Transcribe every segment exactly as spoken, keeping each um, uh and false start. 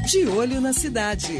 De Olho na Cidade.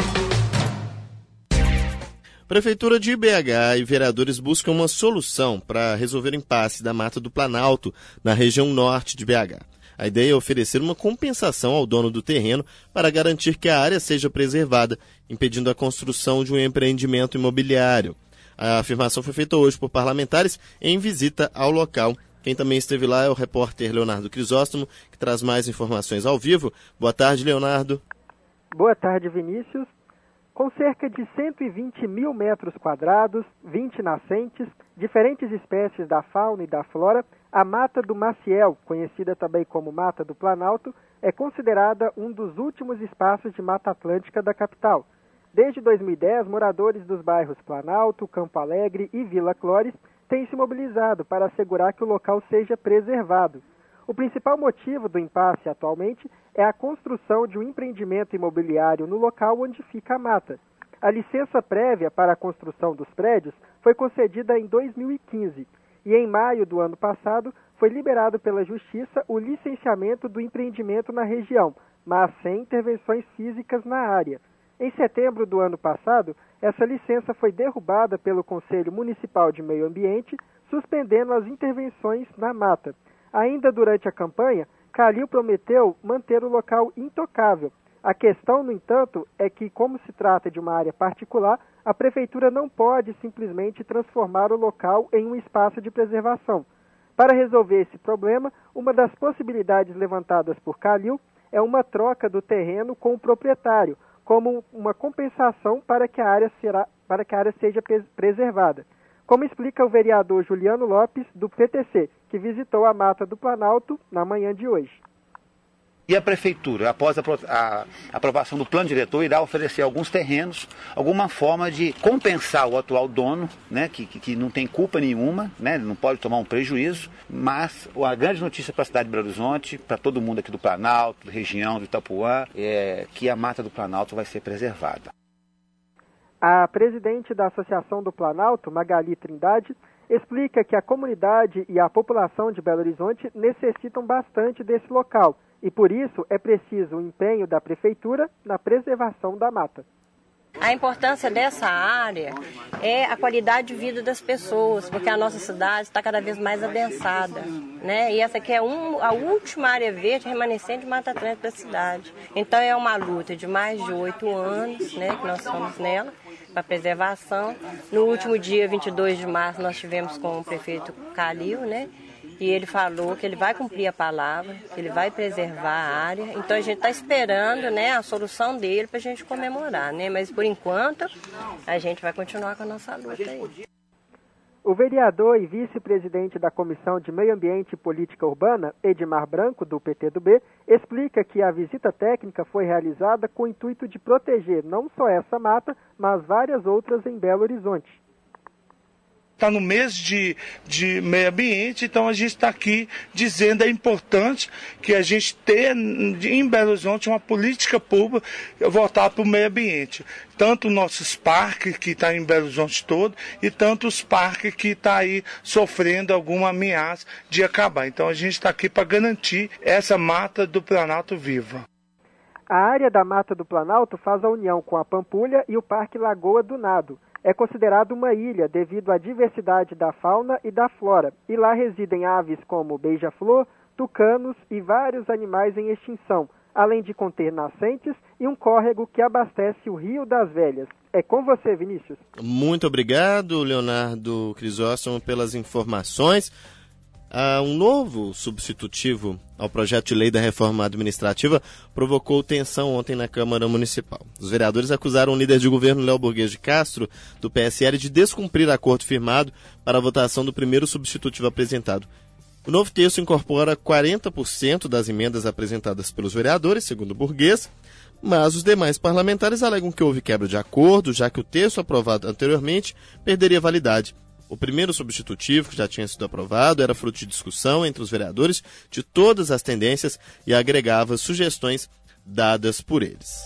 Prefeitura de B H e vereadores buscam uma solução para resolver o impasse da Mata do Planalto, na região norte de B H. A ideia é oferecer uma compensação ao dono do terreno para garantir que a área seja preservada, impedindo a construção de um empreendimento imobiliário. A afirmação foi feita hoje por parlamentares em visita ao local. Quem também esteve lá é o repórter Leonardo Crisóstomo, que traz mais informações ao vivo. Boa tarde, Leonardo. Boa tarde, Vinícius. Com cerca de cento e vinte mil metros quadrados, vinte nascentes, diferentes espécies da fauna e da flora, a Mata do Maciel, conhecida também como Mata do Planalto, é considerada um dos últimos espaços de Mata Atlântica da capital. Desde dois mil e dez, moradores dos bairros Planalto, Campo Alegre e Vila Clóris têm se mobilizado para assegurar que o local seja preservado. O principal motivo do impasse atualmente é a construção de um empreendimento imobiliário no local onde fica a mata. A licença prévia para a construção dos prédios foi concedida em dois mil e quinze e em maio do ano passado foi liberado pela Justiça o licenciamento do empreendimento na região, mas sem intervenções físicas na área. Em setembro do ano passado, essa licença foi derrubada pelo Conselho Municipal de Meio Ambiente, suspendendo as intervenções na mata. Ainda durante a campanha, Calil prometeu manter o local intocável. A questão, no entanto, é que, como se trata de uma área particular, a Prefeitura não pode simplesmente transformar o local em um espaço de preservação. Para resolver esse problema, uma das possibilidades levantadas por Calil é uma troca do terreno com o proprietário, como uma compensação para que a área, será, para que a área seja preservada. Como explica o vereador Juliano Lopes, do P T C, que visitou a Mata do Planalto na manhã de hoje. E a Prefeitura, após a, a aprovação do plano diretor, irá oferecer alguns terrenos, alguma forma de compensar o atual dono, né, que, que, que não tem culpa nenhuma, né, não pode tomar um prejuízo, mas a grande notícia para a cidade de Belo Horizonte, para todo mundo aqui do Planalto, da região do Itapuã, é que a Mata do Planalto vai ser preservada. A presidente da Associação do Planalto, Magali Trindade, explica que a comunidade e a população de Belo Horizonte necessitam bastante desse local e, por isso, é preciso o empenho da Prefeitura na preservação da mata. A importância dessa área é a qualidade de vida das pessoas, porque a nossa cidade está cada vez mais adensada, né? E essa aqui é um, a última área verde remanescente de Mata Atlântica da cidade. Então é uma luta de mais de oito anos, né, que nós estamos nela, para preservação. No último dia, vinte e dois de março, nós tivemos com o prefeito Calil, né? E ele falou que ele vai cumprir a palavra, que ele vai preservar a área. Então a gente está esperando, né, a solução dele para a gente comemorar, né? Mas por enquanto a gente vai continuar com a nossa luta aí. O vereador e vice-presidente da Comissão de Meio Ambiente e Política Urbana, Edmar Branco, do P T do B, explica que a visita técnica foi realizada com o intuito de proteger não só essa mata, mas várias outras em Belo Horizonte. Está no mês de, de meio ambiente, então a gente está aqui dizendo é importante que a gente tenha em Belo Horizonte uma política pública voltada para o meio ambiente. Tanto nossos parques, que estão tá em Belo Horizonte todo, e tanto os parques que estão tá aí sofrendo alguma ameaça de acabar. Então a gente está aqui para garantir essa Mata do Planalto viva. A área da Mata do Planalto faz a união com a Pampulha e o Parque Lagoa do Nado. É considerado uma ilha devido à diversidade da fauna e da flora, e lá residem aves como beija-flor, tucanos e vários animais em extinção, além de conter nascentes e um córrego que abastece o Rio das Velhas. É com você, Vinícius. Muito obrigado, Leonardo Crisóstomo, pelas informações. Uh, um novo substitutivo ao projeto de lei da reforma administrativa provocou tensão ontem na Câmara Municipal. Os vereadores acusaram o líder de governo, Léo Burguês de Castro, do P S L, de descumprir acordo firmado para a votação do primeiro substitutivo apresentado. O novo texto incorpora quarenta por cento das emendas apresentadas pelos vereadores, segundo Burguês, mas os demais parlamentares alegam que houve quebra de acordo, já que o texto aprovado anteriormente perderia validade. O primeiro substitutivo, que já tinha sido aprovado, era fruto de discussão entre os vereadores de todas as tendências e agregava sugestões dadas por eles.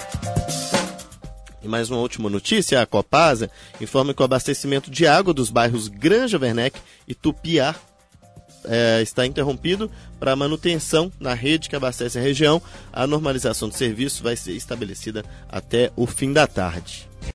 E mais uma última notícia, a Copasa informa que o abastecimento de água dos bairros Granja Werneck e Tupiá é, está interrompido para manutenção na rede que abastece a região. A normalização do serviço vai ser estabelecida até o fim da tarde.